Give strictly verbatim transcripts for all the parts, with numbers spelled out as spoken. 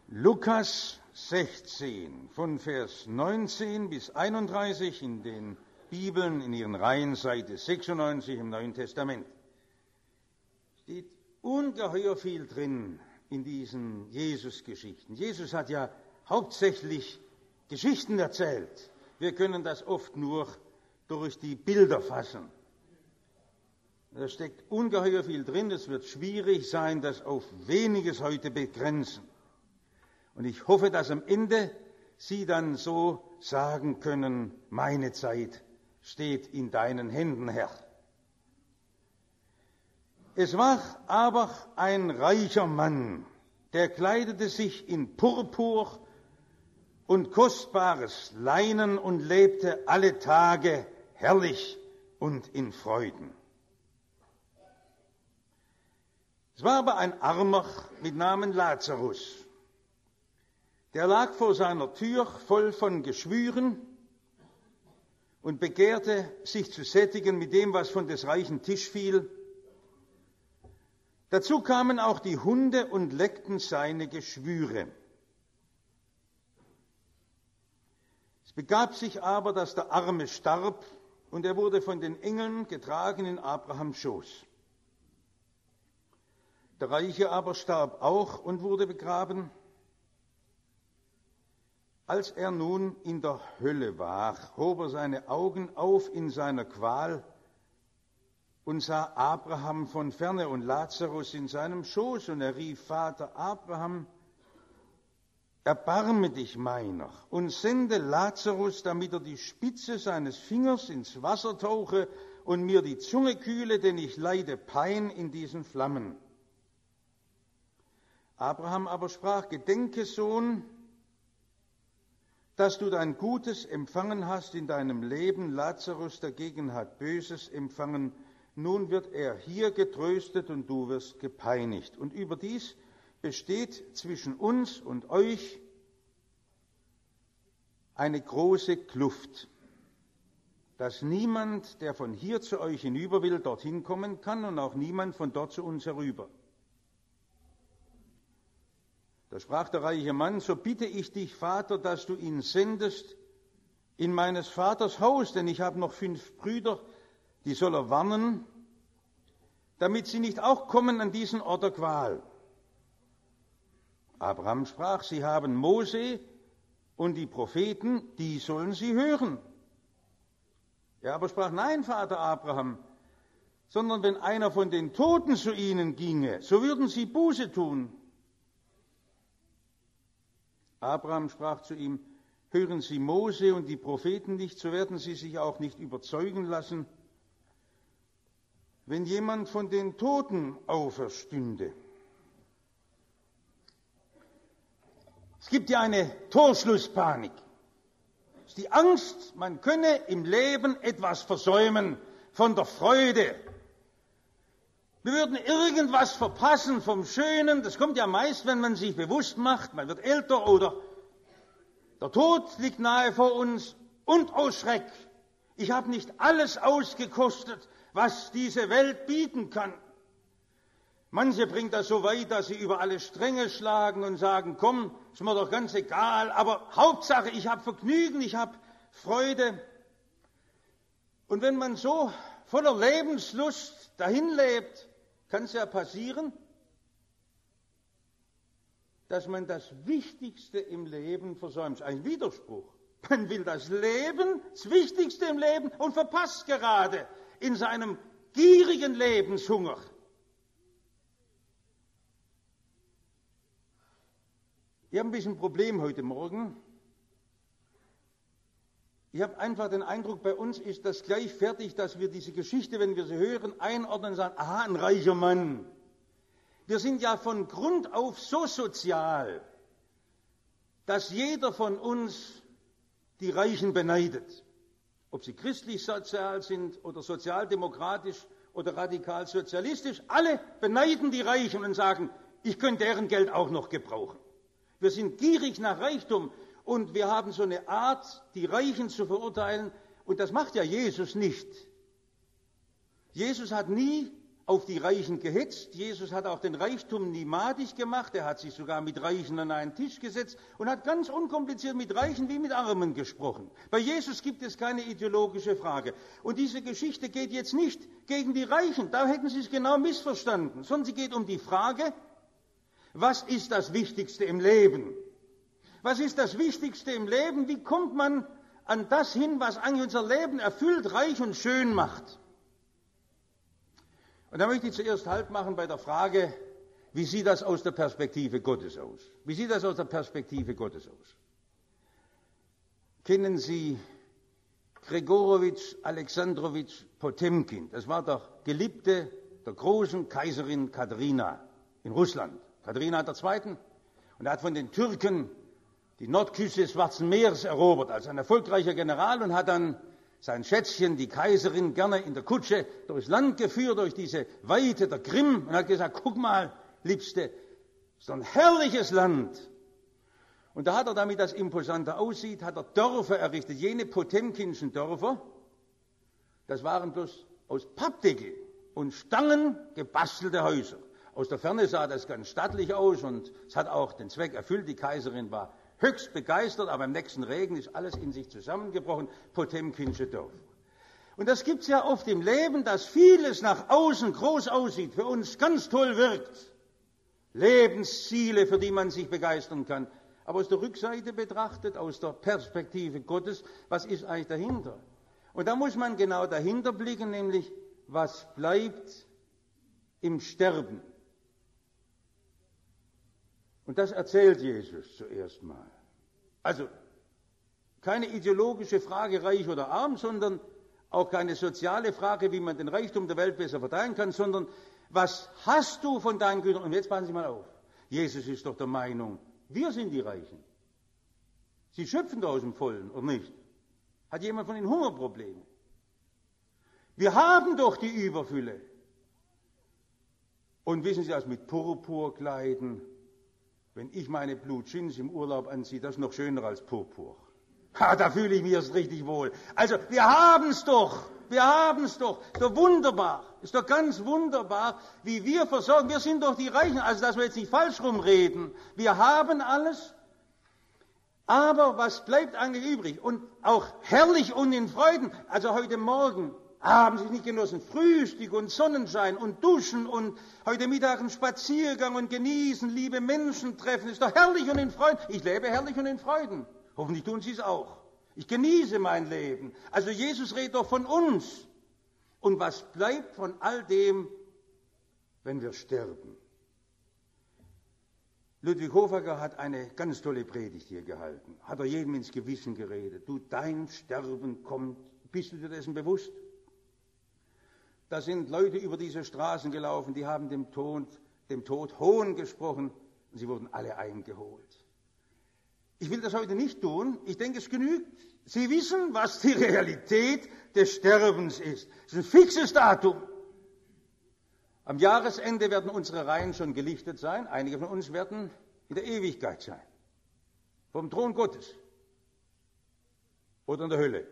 Lukas sechzehn, von Vers neunzehn bis einunddreißig in den Bibeln, in ihren Reihen, Seite sechsundneunzig im Neuen Testament. Steht ungeheuer viel drin in diesen Jesus-Geschichten. Jesus hat ja hauptsächlich Geschichten erzählt. Wir können das oft nur durch die Bilder fassen. Da steckt ungeheuer viel drin. Es wird schwierig sein, das auf weniges heute begrenzen. Und ich hoffe, dass am Ende Sie dann so sagen können, meine Zeit steht in deinen Händen, Herr. Es war aber ein reicher Mann, der kleidete sich in Purpur und kostbares Leinen und lebte alle Tage herrlich und in Freuden. Es war aber ein Armer mit Namen Lazarus. Der lag vor seiner Tür voll von Geschwüren und begehrte, sich zu sättigen mit dem, was von des reichen Tisch fiel. Dazu kamen auch die Hunde und leckten seine Geschwüre. Es begab sich aber, dass der Arme starb, und er wurde von den Engeln getragen in Abrahams Schoß. Der Reiche aber starb auch und wurde begraben. Als er nun in der Hölle war, hob er seine Augen auf in seiner Qual und sah Abraham von ferne und Lazarus in seinem Schoß, und er rief: Vater Abraham, erbarme dich meiner und sende Lazarus, damit er die Spitze seines Fingers ins Wasser tauche und mir die Zunge kühle, denn ich leide Pein in diesen Flammen. Abraham aber sprach: Gedenke, Sohn, dass du dein Gutes empfangen hast in deinem Leben, Lazarus dagegen hat Böses empfangen. Nun wird er hier getröstet und du wirst gepeinigt. Und überdies besteht zwischen uns und euch eine große Kluft, dass niemand, der von hier zu euch hinüber will, dorthin kommen kann, und auch niemand von dort zu uns herüber. Da sprach der reiche Mann: So bitte ich dich, Vater, dass du ihn sendest in meines Vaters Haus, denn ich habe noch fünf Brüder, die soll er warnen, damit sie nicht auch kommen an diesen Ort der Qual. Abraham sprach: Sie haben Mose und die Propheten, die sollen sie hören. Er aber sprach: Nein, Vater Abraham, sondern wenn einer von den Toten zu ihnen ginge, so würden sie Buße tun. Abraham sprach zu ihm: Hören Sie Mose und die Propheten nicht, so werden Sie sich auch nicht überzeugen lassen, wenn jemand von den Toten auferstünde. Es gibt ja eine Torschlusspanik. Es ist die Angst, man könne im Leben etwas versäumen von der Freude. Wir würden irgendwas verpassen vom Schönen. Das kommt ja meist, wenn man sich bewusst macht, man wird älter oder der Tod liegt nahe vor uns. Und oh Schreck, ich habe nicht alles ausgekostet, was diese Welt bieten kann. Manche bringt das so weit, dass sie über alle Stränge schlagen und sagen: Komm, ist mir doch ganz egal, aber Hauptsache, ich habe Vergnügen, ich habe Freude. Und wenn man so voller Lebenslust dahin lebt, kann es ja passieren, dass man das Wichtigste im Leben versäumt. Ein Widerspruch. Man will das Leben, das Wichtigste im Leben, und verpasst gerade in seinem gierigen Lebenshunger Ich habe ein bisschen ein Problem heute Morgen. Ich habe einfach den Eindruck, bei uns ist das gleich fertig, dass wir diese Geschichte, wenn wir sie hören, einordnen und sagen: Aha, ein reicher Mann. Wir sind ja von Grund auf so sozial, dass jeder von uns die Reichen beneidet. Ob sie christlich sozial sind oder sozialdemokratisch oder radikal sozialistisch, alle beneiden die Reichen und sagen: Ich könnte deren Geld auch noch gebrauchen. Wir sind gierig nach Reichtum. Und wir haben so eine Art, die Reichen zu verurteilen. Und das macht ja Jesus nicht. Jesus hat nie auf die Reichen gehetzt. Jesus hat auch den Reichtum nie madig gemacht. Er hat sich sogar mit Reichen an einen Tisch gesetzt und hat ganz unkompliziert mit Reichen wie mit Armen gesprochen. Bei Jesus gibt es keine ideologische Frage. Und diese Geschichte geht jetzt nicht gegen die Reichen. Da hätten Sie es genau missverstanden. Sondern sie geht um die Frage, was ist das Wichtigste im Leben? Was ist das Wichtigste im Leben? Wie kommt man an das hin, was eigentlich unser Leben erfüllt, reich und schön macht? Und da möchte ich zuerst Halt machen bei der Frage, wie sieht das aus der Perspektive Gottes aus? Wie sieht das aus der Perspektive Gottes aus? Kennen Sie Gregorowitsch Alexandrowitsch Potemkin? Das war der Geliebte der großen Kaiserin Katharina in Russland. Katharina der Zweiten. Und er hat von den Türken die Nordküste des Schwarzen Meeres erobert als ein erfolgreicher General und hat dann sein Schätzchen, die Kaiserin, gerne in der Kutsche durchs Land geführt, durch diese Weite der Krim, und hat gesagt, guck mal, Liebste, so ein herrliches Land. Und da hat er, damit das imposanter aussieht, hat er Dörfer errichtet, jene Potemkinschen Dörfer, das waren bloß aus Pappdeckel und Stangen gebastelte Häuser. Aus der Ferne sah das ganz stattlich aus und es hat auch den Zweck erfüllt, die Kaiserin war höchst begeistert, aber im nächsten Regen ist alles in sich zusammengebrochen, Potemkinsche Dorf. Und das gibt's ja oft im Leben, dass vieles nach außen groß aussieht, für uns ganz toll wirkt. Lebensziele, für die man sich begeistern kann. Aber aus der Rückseite betrachtet, aus der Perspektive Gottes, was ist eigentlich dahinter? Und da muss man genau dahinter blicken, nämlich, was bleibt im Sterben? Und das erzählt Jesus zuerst mal. Also keine ideologische Frage, reich oder arm, sondern auch keine soziale Frage, wie man den Reichtum der Welt besser verteilen kann, sondern was hast du von deinen Gütern? Und jetzt passen Sie mal auf. Jesus ist doch der Meinung, wir sind die Reichen. Sie schöpfen doch aus dem Vollen, oder nicht? Hat jemand von Ihnen Hungerprobleme? Wir haben doch die Überfülle. Und wissen Sie, das mit Purpurkleiden, wenn ich meine Blue Jeans im Urlaub anziehe, das ist noch schöner als Purpur. Ha, da fühle ich mich erst richtig wohl. Also, wir haben's doch. Wir haben's doch. Ist doch wunderbar. Ist doch ganz wunderbar, wie wir versorgen. Wir sind doch die Reichen. Also, dass wir jetzt nicht falsch rumreden. Wir haben alles. Aber was bleibt eigentlich übrig? Und auch herrlich und in Freuden. Also heute Morgen haben Sie es nicht genossen? Frühstück und Sonnenschein und Duschen und heute Mittag einen Spaziergang und genießen, liebe Menschen treffen. Ist doch herrlich und in Freuden. Ich lebe herrlich und in Freuden. Hoffentlich tun Sie es auch. Ich genieße mein Leben. Also Jesus redet doch von uns. Und was bleibt von all dem, wenn wir sterben? Ludwig Hofacker hat eine ganz tolle Predigt hier gehalten. Hat er jedem ins Gewissen geredet. Du, dein Sterben kommt. Bist du dir dessen bewusst? Da sind Leute über diese Straßen gelaufen, die haben dem Tod, dem Tod Hohn gesprochen und sie wurden alle eingeholt. Ich will das heute nicht tun. Ich denke, es genügt. Sie wissen, was die Realität des Sterbens ist. Es ist ein fixes Datum. Am Jahresende werden unsere Reihen schon gelichtet sein. Einige von uns werden in der Ewigkeit sein. Vom Thron Gottes. Oder in der Hölle.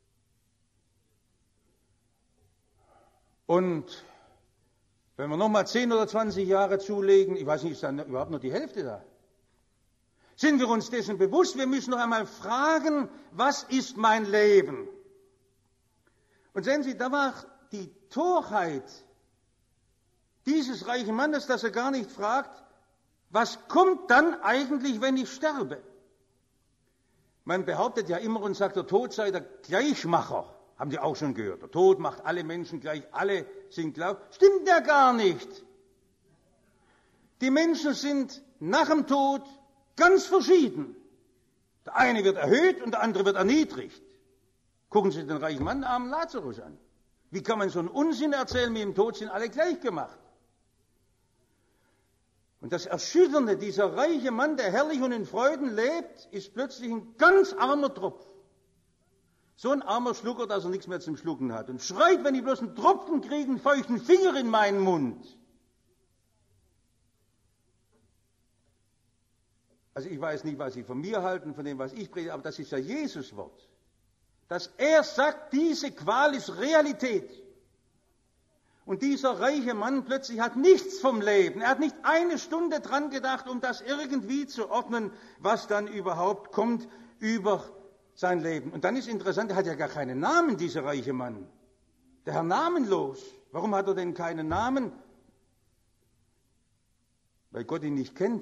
Und wenn wir nochmal zehn oder zwanzig Jahre zulegen, ich weiß nicht, ist dann überhaupt noch die Hälfte da? Sind wir uns dessen bewusst? Wir müssen noch einmal fragen, was ist mein Leben? Und sehen Sie, da war die Torheit dieses reichen Mannes, dass er gar nicht fragt, was kommt dann eigentlich, wenn ich sterbe? Man behauptet ja immer und sagt, der Tod sei der Gleichmacher. Haben Sie auch schon gehört. Der Tod macht alle Menschen gleich, alle sind gleich. Stimmt ja gar nicht. Die Menschen sind nach dem Tod ganz verschieden. Der eine wird erhöht und der andere wird erniedrigt. Gucken Sie den reichen Mann, den armen Lazarus an. Wie kann man so einen Unsinn erzählen, wie im Tod sind alle gleich gemacht? Und das Erschütternde, dieser reiche Mann, der herrlich und in Freuden lebt, ist plötzlich ein ganz armer Tropf. So ein armer Schlucker, dass er nichts mehr zum Schlucken hat. Und schreit, wenn ich bloß einen Tropfen kriege, einen feuchten Finger in meinen Mund. Also ich weiß nicht, was Sie von mir halten, von dem, was ich predige, aber das ist ja Jesus Wort. Dass er sagt, diese Qual ist Realität. Und dieser reiche Mann plötzlich hat nichts vom Leben. Er hat nicht eine Stunde dran gedacht, um das irgendwie zu ordnen, was dann überhaupt kommt über sein Leben. Und dann ist interessant, er hat ja gar keinen Namen, dieser reiche Mann. Der Herr namenlos. Warum hat er denn keinen Namen? Weil Gott ihn nicht kennt.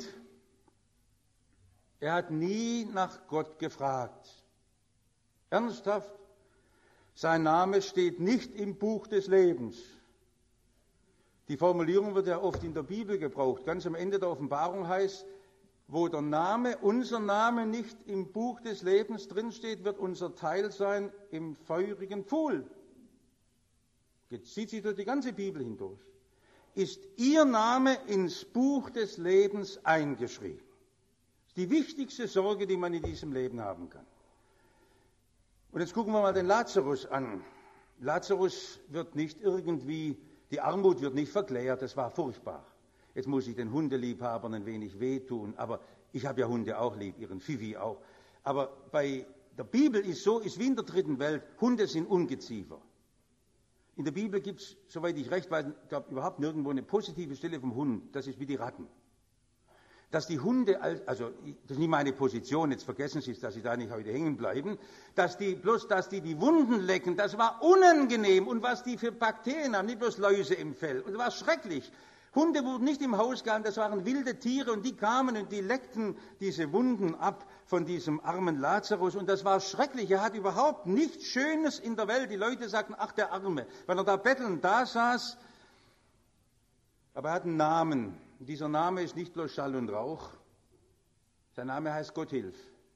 Er hat nie nach Gott gefragt. Ernsthaft? Sein Name steht nicht im Buch des Lebens. Die Formulierung wird ja oft in der Bibel gebraucht. Ganz am Ende der Offenbarung heißt, wo der Name, unser Name nicht im Buch des Lebens drinsteht, wird unser Teil sein im feurigen Pfuhl. Jetzt zieht sich durch die ganze Bibel hindurch. Ist Ihr Name ins Buch des Lebens eingeschrieben? Das ist die wichtigste Sorge, die man in diesem Leben haben kann. Und jetzt gucken wir mal den Lazarus an. Lazarus wird nicht irgendwie, die Armut wird nicht verklärt, das war furchtbar. Jetzt muss ich den Hundeliebhabern ein wenig wehtun, aber ich habe ja Hunde auch lieb, ihren Fifi auch. Aber bei der Bibel ist so, ist wie in der dritten Welt, Hunde sind Ungeziefer. In der Bibel gibt es, soweit ich recht weiß, ich glaube überhaupt nirgendwo eine positive Stelle vom Hund, das ist wie die Ratten. Dass die Hunde, also das ist nicht meine Position, jetzt vergessen Sie es, dass Sie da nicht heute hängen bleiben, dass die, bloß dass die die Wunden lecken, das war unangenehm. Und was die für Bakterien haben, nicht bloß Läuse im Fell, und das war schrecklich. Hunde wurden nicht im Haus gehalten, das waren wilde Tiere und die kamen und die leckten diese Wunden ab von diesem armen Lazarus und das war schrecklich. Er hat überhaupt nichts Schönes in der Welt. Die Leute sagten, ach der Arme, weil er da bettelnd da saß, aber er hat einen Namen. Und dieser Name ist nicht bloß Schall und Rauch, sein Name heißt Gott hilf.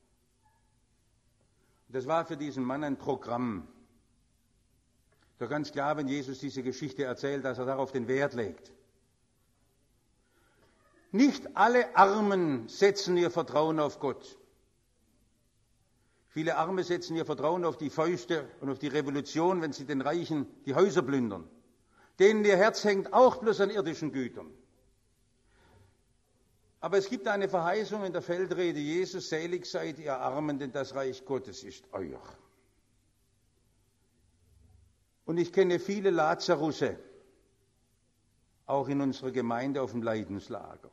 Und das war für diesen Mann ein Programm. Doch ganz klar, wenn Jesus diese Geschichte erzählt, dass er darauf den Wert legt. Nicht alle Armen setzen ihr Vertrauen auf Gott. Viele Arme setzen ihr Vertrauen auf die Fäuste und auf die Revolution, wenn sie den Reichen die Häuser plündern. Denen ihr Herz hängt auch bloß an irdischen Gütern. Aber es gibt eine Verheißung in der Feldrede Jesus, selig seid ihr Armen, denn das Reich Gottes ist euer. Und ich kenne viele Lazarusse, auch in unserer Gemeinde auf dem Leidenslager,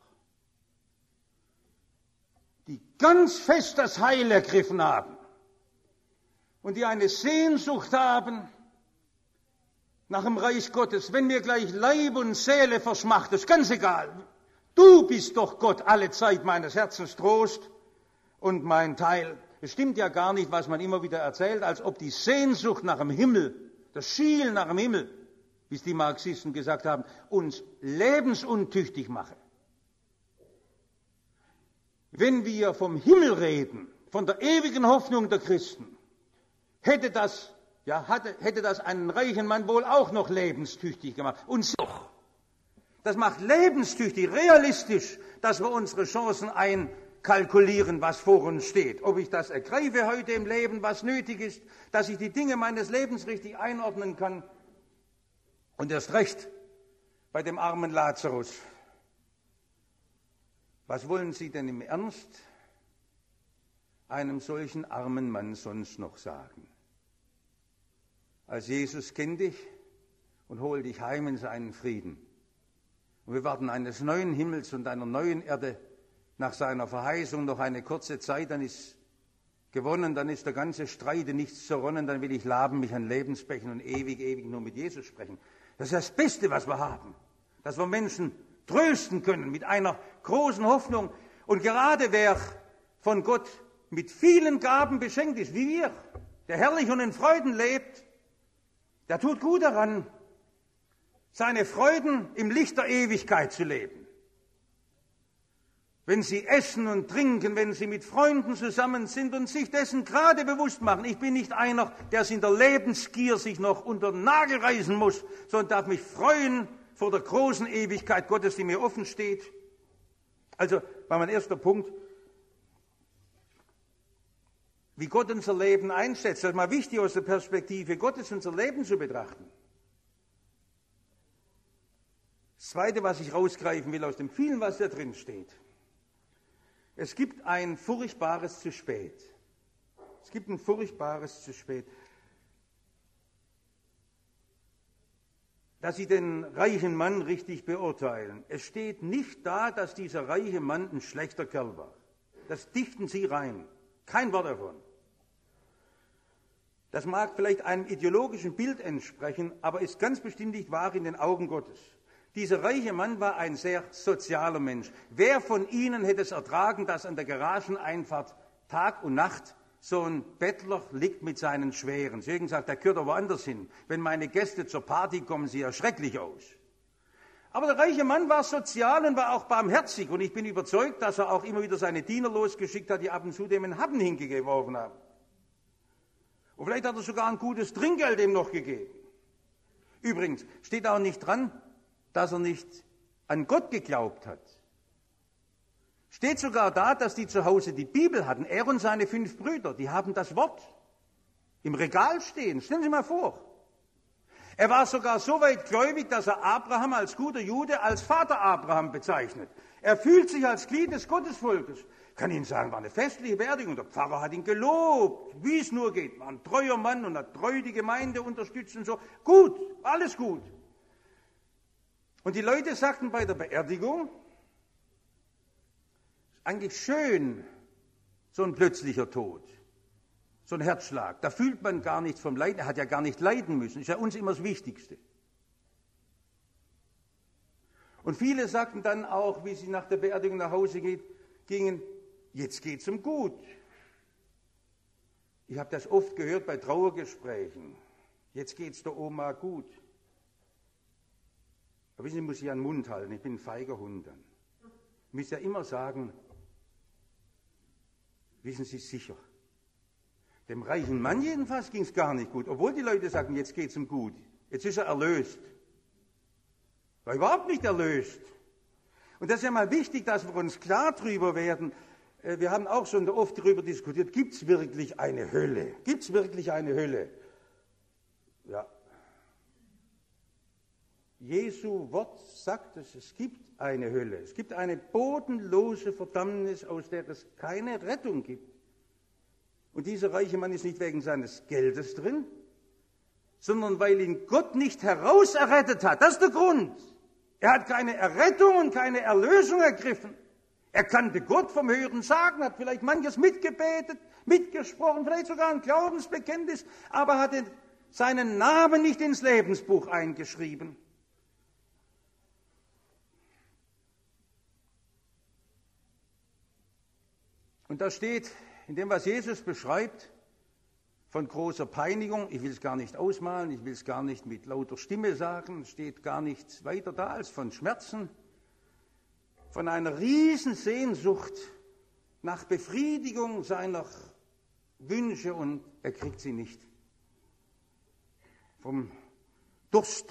die ganz fest das Heil ergriffen haben und die eine Sehnsucht haben nach dem Reich Gottes, wenn mir gleich Leib und Seele verschmachtet, ist ganz egal. Du bist doch Gott alle Zeit meines Herzens Trost und mein Teil. Es stimmt ja gar nicht, was man immer wieder erzählt, als ob die Sehnsucht nach dem Himmel, das Schielen nach dem Himmel, wie es die Marxisten gesagt haben, uns lebensuntüchtig mache. Wenn wir vom Himmel reden, von der ewigen Hoffnung der Christen, hätte das, ja, hatte, hätte das einen reichen Mann wohl auch noch lebenstüchtig gemacht. Und doch. Das macht lebenstüchtig, realistisch, dass wir unsere Chancen einkalkulieren, was vor uns steht. Ob ich das ergreife heute im Leben, was nötig ist, dass ich die Dinge meines Lebens richtig einordnen kann. Und erst recht bei dem armen Lazarus. Was wollen Sie denn im Ernst einem solchen armen Mann sonst noch sagen? Als Jesus kennt dich und holt dich heim in seinen Frieden. Und wir warten eines neuen Himmels und einer neuen Erde nach seiner Verheißung noch eine kurze Zeit, dann ist gewonnen, dann ist der ganze Streit in nichts zerronnen, dann will ich laben mich an Lebensbechen und ewig, ewig nur mit Jesus sprechen. Das ist das Beste, was wir haben, dass wir Menschen trösten können mit einer großen Hoffnung. Und gerade wer von Gott mit vielen Gaben beschenkt ist, wie wir, der herrlich und in Freuden lebt, der tut gut daran, seine Freuden im Licht der Ewigkeit zu leben. Wenn Sie essen und trinken, wenn Sie mit Freunden zusammen sind und sich dessen gerade bewusst machen, ich bin nicht einer, der es in der Lebensgier sich noch unter den Nagel reißen muss, sondern darf mich freuen vor der großen Ewigkeit Gottes, die mir offen steht. Also war mein erster Punkt, wie Gott unser Leben einschätzt. Das ist mal wichtig, aus der Perspektive Gottes unser Leben zu betrachten. Das Zweite, was ich rausgreifen will aus dem vielen, was da drin steht. Es gibt ein furchtbares zu spät. Es gibt ein furchtbares zu spät. dass Sie den reichen Mann richtig beurteilen. Es steht nicht da, dass dieser reiche Mann ein schlechter Kerl war. Das dichten Sie rein. Kein Wort davon. Das mag vielleicht einem ideologischen Bild entsprechen, aber ist ganz bestimmt nicht wahr in den Augen Gottes. Dieser reiche Mann war ein sehr sozialer Mensch. Wer von Ihnen hätte es ertragen, dass an der Garageneinfahrt Tag und Nacht so ein Bettler liegt mit seinen Schweren? Deswegen sagt, der gehört doch woanders hin. Wenn meine Gäste zur Party kommen, sieht er schrecklich aus. Aber der reiche Mann war sozial und war auch barmherzig. Und ich bin überzeugt, dass er auch immer wieder seine Diener losgeschickt hat, die ab und zu dem einen Happen hingeworfen haben. Und vielleicht hat er sogar ein gutes Trinkgeld dem noch gegeben. Übrigens steht auch nicht dran, dass er nicht an Gott geglaubt hat. Steht sogar da, dass die zu Hause die Bibel hatten. Er und seine fünf Brüder, die haben das Wort im Regal stehen. Stellen Sie mal vor. Er war sogar so weit gläubig, dass er Abraham als guter Jude als Vater Abraham bezeichnet. Er fühlt sich als Glied des Gottesvolkes. Ich kann Ihnen sagen, war eine festliche Beerdigung. Der Pfarrer hat ihn gelobt, wie es nur geht. War ein treuer Mann und hat treu die Gemeinde unterstützt und so. Gut, alles gut. Und die Leute sagten bei der Beerdigung, eigentlich schön, so ein plötzlicher Tod, so ein Herzschlag. Da fühlt man gar nichts vom Leiden. Er hat ja gar nicht leiden müssen. Ist ja uns immer das Wichtigste. Und viele sagten dann auch, wie sie nach der Beerdigung nach Hause geht, gingen, jetzt geht's ihm gut. Ich habe das oft gehört bei Trauergesprächen. Jetzt geht's der Oma gut. Aber wissen Sie, muss ich an den Mund halten. Ich bin ein feiger Hund dann. Ich muss ja immer sagen, wissen Sie sicher. Dem reichen Mann jedenfalls ging es gar nicht gut, obwohl die Leute sagten, jetzt geht es ihm gut. Jetzt ist er erlöst. War überhaupt nicht erlöst. Und das ist ja mal wichtig, dass wir uns klar drüber werden. Wir haben auch schon oft darüber diskutiert, gibt es wirklich eine Hölle? Gibt es wirklich eine Hölle? Ja. Jesu Wort sagt es, es gibt eine Hölle. Es gibt eine bodenlose Verdammnis, aus der es keine Rettung gibt. Und dieser reiche Mann ist nicht wegen seines Geldes drin, sondern weil ihn Gott nicht herauserrettet hat. Das ist der Grund. Er hat keine Errettung und keine Erlösung ergriffen. Er kannte Gott vom Hören sagen, hat vielleicht manches mitgebetet, mitgesprochen, vielleicht sogar ein Glaubensbekenntnis, aber hatte seinen Namen nicht ins Lebensbuch eingeschrieben. Und da steht, in dem, was Jesus beschreibt, von großer Peinigung, ich will es gar nicht ausmalen, ich will es gar nicht mit lauter Stimme sagen, steht gar nichts weiter da als von Schmerzen, von einer riesen Sehnsucht nach Befriedigung seiner Wünsche und er kriegt sie nicht. Vom Durst.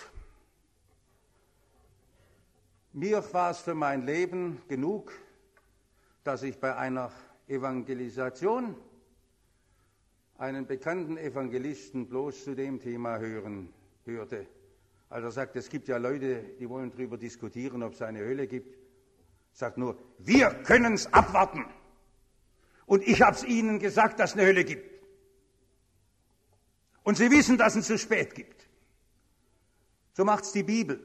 Mir war es für mein Leben genug, dass ich bei einer Evangelisation einen bekannten Evangelisten bloß zu dem Thema hören hörte. Also er sagt, es gibt ja Leute, die wollen darüber diskutieren, ob es eine Hölle gibt. Sagt nur, wir können es abwarten. Und ich habe es Ihnen gesagt, dass es eine Hölle gibt. Und Sie wissen, dass es zu spät gibt. So macht es die Bibel.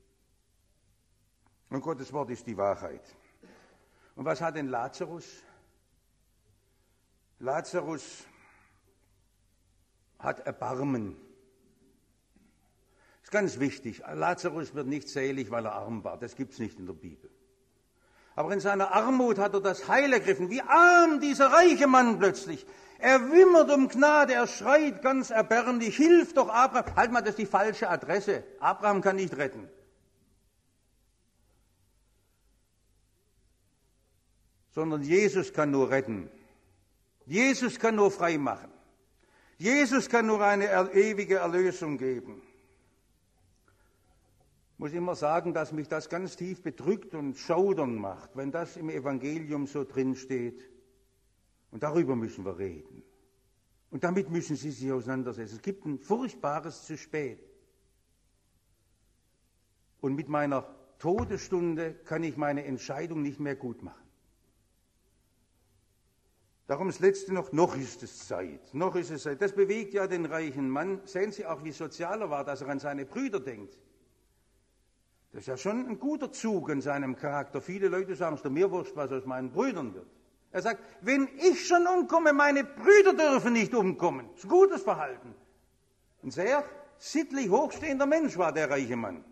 Und Gottes Wort ist die Wahrheit. Und was hat denn Lazarus? Lazarus hat Erbarmen. Das ist ganz wichtig. Lazarus wird nicht selig, weil er arm war. Das gibt es nicht in der Bibel. Aber in seiner Armut hat er das Heil ergriffen. Wie arm dieser reiche Mann plötzlich. Er wimmert um Gnade, er schreit ganz erbärmlich, hilf doch Abraham. Halt mal, das ist die falsche Adresse. Abraham kann nicht retten. Sondern Jesus kann nur retten. Jesus kann nur frei machen. Jesus kann nur eine ewige Erlösung geben. Ich muss immer sagen, dass mich das ganz tief bedrückt und schaudern macht, wenn das im Evangelium so drin steht. Und darüber müssen wir reden. Und damit müssen Sie sich auseinandersetzen. Es gibt ein furchtbares zu spät. Und mit meiner Todesstunde kann ich meine Entscheidung nicht mehr gut machen. Darum das Letzte noch, noch ist es Zeit, noch ist es Zeit. Das bewegt ja den reichen Mann. Sehen Sie auch, wie sozial er war, dass er an seine Brüder denkt. Das ist ja schon ein guter Zug in seinem Charakter. Viele Leute sagen, es ist mir wurscht, was aus meinen Brüdern wird. Er sagt, wenn ich schon umkomme, meine Brüder dürfen nicht umkommen. Das ist ein gutes Verhalten. Ein sehr sittlich hochstehender Mensch war der reiche Mann.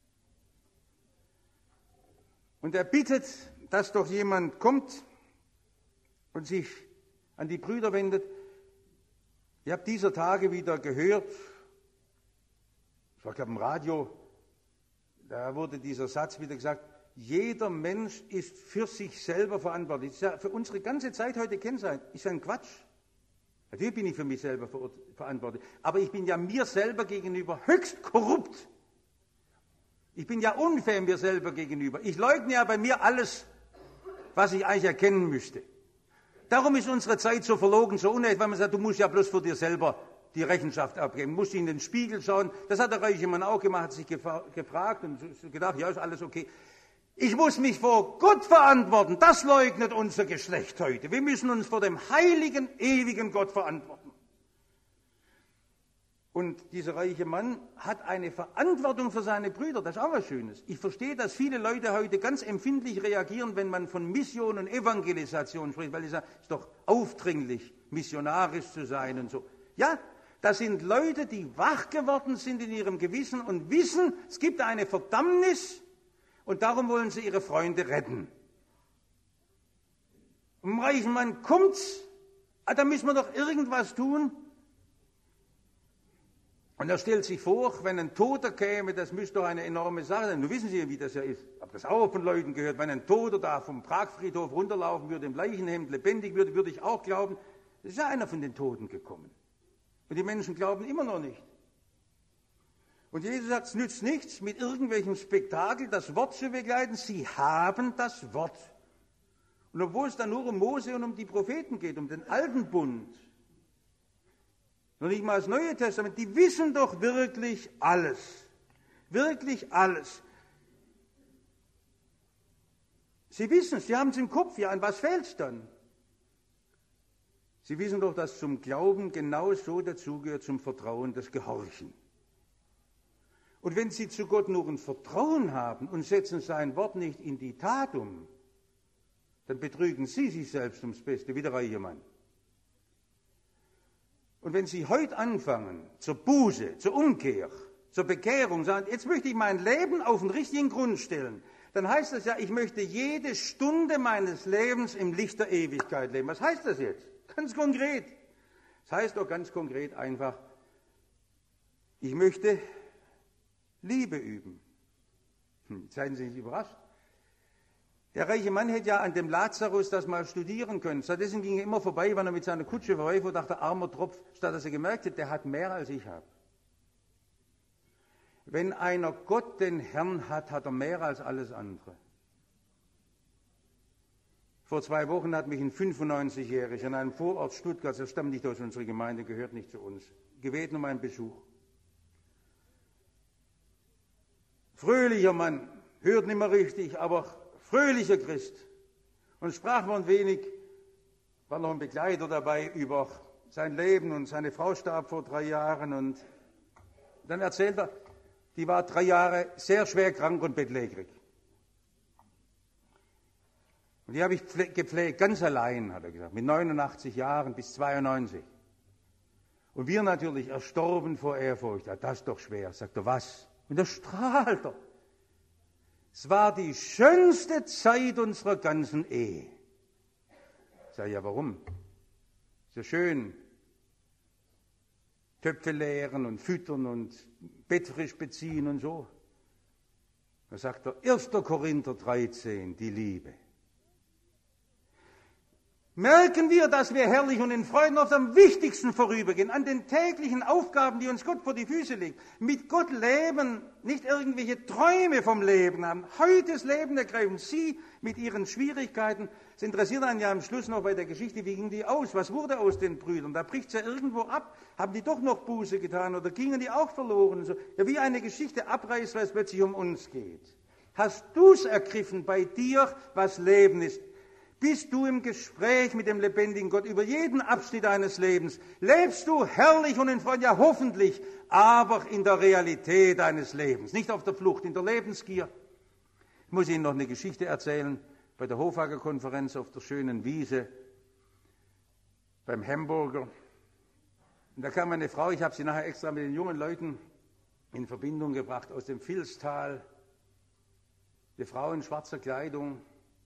Und er bittet, dass doch jemand kommt und sich an die Brüder wendet. Ich habe dieser Tage wieder gehört, ich war glaube im Radio, da wurde dieser Satz wieder gesagt, jeder Mensch ist für sich selber verantwortlich. Das ist ja für unsere ganze Zeit heute Kennzeichen. Ist ja ein Quatsch. Natürlich bin ich für mich selber verantwortlich. Aber ich bin ja mir selber gegenüber höchst korrupt. Ich bin ja unfair mir selber gegenüber. Ich leugne ja bei mir alles, was ich eigentlich erkennen müsste. Darum ist unsere Zeit so verlogen, so unecht, weil man sagt, du musst ja bloß vor dir selber die Rechenschaft abgeben, du musst in den Spiegel schauen. Das hat der reiche Mann auch gemacht, hat sich gefragt und gedacht, ja, ist alles okay. Ich muss mich vor Gott verantworten. Das leugnet unser Geschlecht heute. Wir müssen uns vor dem heiligen, ewigen Gott verantworten. Und dieser reiche Mann hat eine Verantwortung für seine Brüder. Das ist auch was Schönes. Ich verstehe, dass viele Leute heute ganz empfindlich reagieren, wenn man von Mission und Evangelisation spricht, weil es ist doch aufdringlich, missionarisch zu sein und so. Ja, das sind Leute, die wach geworden sind in ihrem Gewissen und wissen, es gibt eine Verdammnis, und darum wollen sie ihre Freunde retten. Und dem reichen Mann kommt's, ah, da müssen wir doch irgendwas tun. Und er stellt sich vor, wenn ein Toter käme, das müsste doch eine enorme Sache sein. Nun wissen Sie, wie das ja ist. Ich habe das auch von Leuten gehört. Wenn ein Toter da vom Pragfriedhof runterlaufen würde, im Leichenhemd lebendig würde, würde ich auch glauben, es ist ja einer von den Toten gekommen. Und die Menschen glauben immer noch nicht. Und Jesus sagt, es nützt nichts, mit irgendwelchem Spektakel das Wort zu begleiten. Sie haben das Wort. Und obwohl es dann nur um Mose und um die Propheten geht, um den alten Bund, noch nicht mal das Neue Testament, die wissen doch wirklich alles. Wirklich alles. Sie wissen es, sie haben es im Kopf, ja, an was fehlt es dann? Sie wissen doch, dass zum Glauben genau so dazugehört, zum Vertrauen, das Gehorchen. Und wenn Sie zu Gott nur ein Vertrauen haben und setzen sein Wort nicht in die Tat um, dann betrügen Sie sich selbst ums Beste, wie der reiche Mann. Und wenn Sie heute anfangen, zur Buße, zur Umkehr, zur Bekehrung, sagen, jetzt möchte ich mein Leben auf den richtigen Grund stellen, dann heißt das ja, ich möchte jede Stunde meines Lebens im Licht der Ewigkeit leben. Was heißt das jetzt? Ganz konkret. Das heißt doch ganz konkret einfach, ich möchte Liebe üben. Hm, seien Sie nicht überrascht. Der reiche Mann hätte ja an dem Lazarus das mal studieren können. Stattdessen ging er immer vorbei, wenn er mit seiner Kutsche vorbeifuhr, dachte, armer Tropf, statt dass er gemerkt hat, der hat mehr als ich habe. Wenn einer Gott den Herrn hat, hat er mehr als alles andere. Vor zwei Wochen hat mich ein fünfundneunzigjähriger in einem Vorort Stuttgarts, er stammt nicht aus unserer Gemeinde, gehört nicht zu uns, gebeten um einen Besuch. Fröhlicher Mann, hört nicht mehr richtig, aber fröhlicher Christ. Und sprach man wenig, war noch ein Begleiter dabei, über sein Leben, und seine Frau starb vor drei Jahren. Und dann erzählt er, die war drei Jahre sehr schwer krank und bettlägerig. Und die habe ich gepflegt, ganz allein, hat er gesagt, mit neunundachtzig Jahren bis zweiundneunzig. Und wir natürlich erstorben vor Ehrfurcht. Ja, das ist doch schwer. Sagt er, was? Und da strahlt er. Es war die schönste Zeit unserer ganzen Ehe. Ich sage, ja, warum? So schön. Töpfe leeren und füttern und bettfrisch beziehen und so. Da sagt er, erster Korinther dreizehn, die Liebe. Merken wir, dass wir herrlich und in Freuden auf dem Wichtigsten vorübergehen, an den täglichen Aufgaben, die uns Gott vor die Füße legt. Mit Gott leben, nicht irgendwelche Träume vom Leben haben. Heute das Leben ergreifen. Sie mit ihren Schwierigkeiten. Es interessiert einen ja am Schluss noch bei der Geschichte, wie ging die aus? Was wurde aus den Brüdern? Da bricht es ja irgendwo ab. Haben die doch noch Buße getan oder gingen die auch verloren? So, ja, wie eine Geschichte abreißt, weil es plötzlich um uns geht. Hast du es ergriffen bei dir, was Leben ist? Bist du im Gespräch mit dem lebendigen Gott über jeden Abschnitt deines Lebens? Lebst du herrlich und in Freude? Ja, hoffentlich, aber in der Realität deines Lebens, nicht auf der Flucht, in der Lebensgier. Ich muss Ihnen noch eine Geschichte erzählen. Bei der Hofhager-Konferenz auf der schönen Wiese beim Hamburger. Und da kam eine Frau, ich habe sie nachher extra mit den jungen Leuten in Verbindung gebracht, aus dem Vilstal. Eine Frau in schwarzer Kleidung.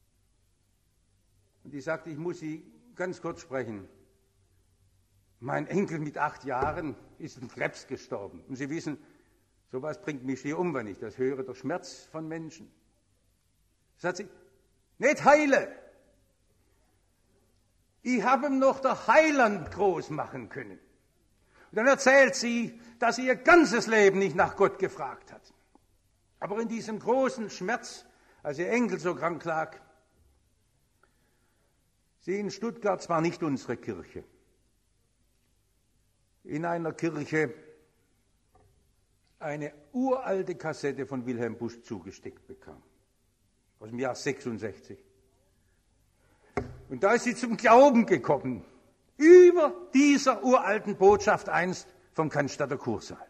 Und die sagte, ich muss Sie ganz kurz sprechen. Mein Enkel mit acht Jahren ist an Krebs gestorben. Und Sie wissen, sowas bringt mich hier um, wenn ich das höre, der Schmerz von Menschen. Sagt sie, nicht heile. Ich habe ihm noch der Heiland groß machen können. Und dann erzählt sie, dass sie ihr ganzes Leben nicht nach Gott gefragt hat. Aber in diesem großen Schmerz, als ihr Enkel so krank lag, sie in Stuttgart, zwar nicht unsere Kirche, in einer Kirche eine uralte Kassette von Wilhelm Busch zugesteckt bekam, aus dem Jahr sechsundsechzig. Und da ist sie zum Glauben gekommen, über dieser uralten Botschaft einst vom Cannstatter Kursaal.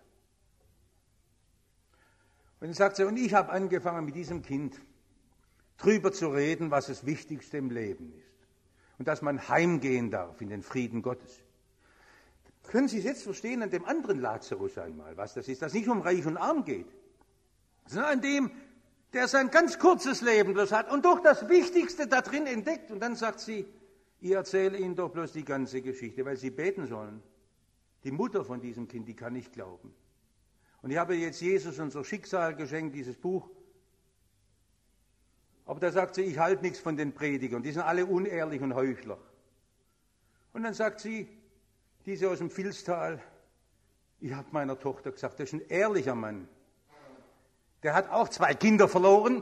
Und dann sagt sie, und ich habe angefangen mit diesem Kind drüber zu reden, was das Wichtigste im Leben ist. Und dass man heimgehen darf in den Frieden Gottes. Können Sie es jetzt verstehen an dem anderen Lazarus einmal, was das ist, dass es nicht um Reich und Arm geht, sondern an dem, der sein ganz kurzes Leben bloß hat und doch das Wichtigste da drin entdeckt. Und dann sagt sie, ich erzähle Ihnen doch bloß die ganze Geschichte, weil Sie beten sollen. Die Mutter von diesem Kind, die kann nicht glauben. Und ich habe jetzt Jesus unser Schicksal geschenkt, dieses Buch. Aber da sagt sie, ich halte nichts von den Predigern, die sind alle unehrlich und Heuchler. Und dann sagt sie, diese aus dem Vilstal, ich habe meiner Tochter gesagt, das ist ein ehrlicher Mann. Der hat auch zwei Kinder verloren.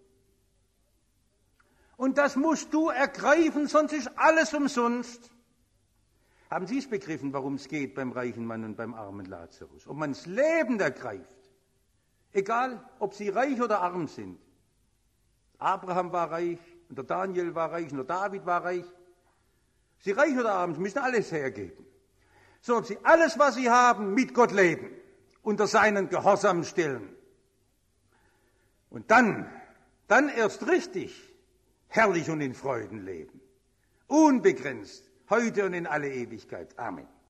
Und das musst du ergreifen, sonst ist alles umsonst. Haben Sie es begriffen, warum es geht beim reichen Mann und beim armen Lazarus? Ob man das Leben ergreift, egal ob sie reich oder arm sind. Abraham war reich, und der Daniel war reich, und der David war reich. Sie reich oder arm, sie müssen alles hergeben. So, ob sie alles, was sie haben, mit Gott leben, unter seinen Gehorsam stellen. Und dann, dann erst richtig herrlich und in Freuden leben. Unbegrenzt, heute und in alle Ewigkeit. Amen.